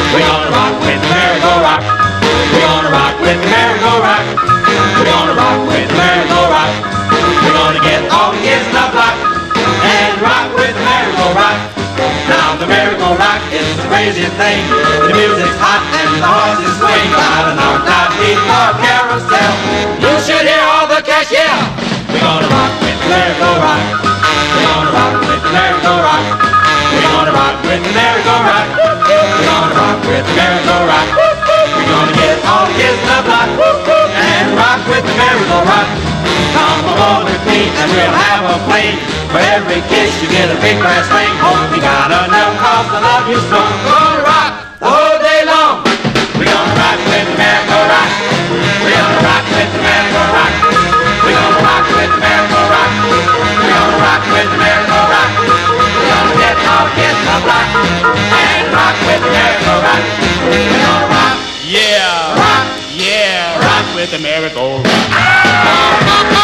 We're gonna rock with the merry-go-rock. We're gonna rock with the merry-go-rock. We're gonna rock with the merry-go-rock. We're gonna get all the kids in the block and rock with the merry-go-rock. Now the merry-go-rock is the craziest thing. The music's hot and the horses swing. About an hour time before carousel, you should hear all the cash yell. We're gonna rock with the merry-go-rock. We're gonna rock with the merry-go-rock. We're gonna rock with the merry-go-rock. We're gonna rock with the merry-go-rock. We're gonna get all the kids in the block and rock with the merry-go-rock. Come along with me and we'll have a play. For every kiss you get a big brass ring. Hope you got enough cause I love you so. We're gonna rock the whole day long. We're gonna rock with the merry-go-rock. We're gonna rock with the merry-go-rock. We're gonna rock with the merry-go-rock. We're gonna rock with the merry-go-rock. We're gonna get all the kids in the block and rock with the merry-go-rock. We're gonna rock, yeah, rock, yeah, rock with the merry-go-round.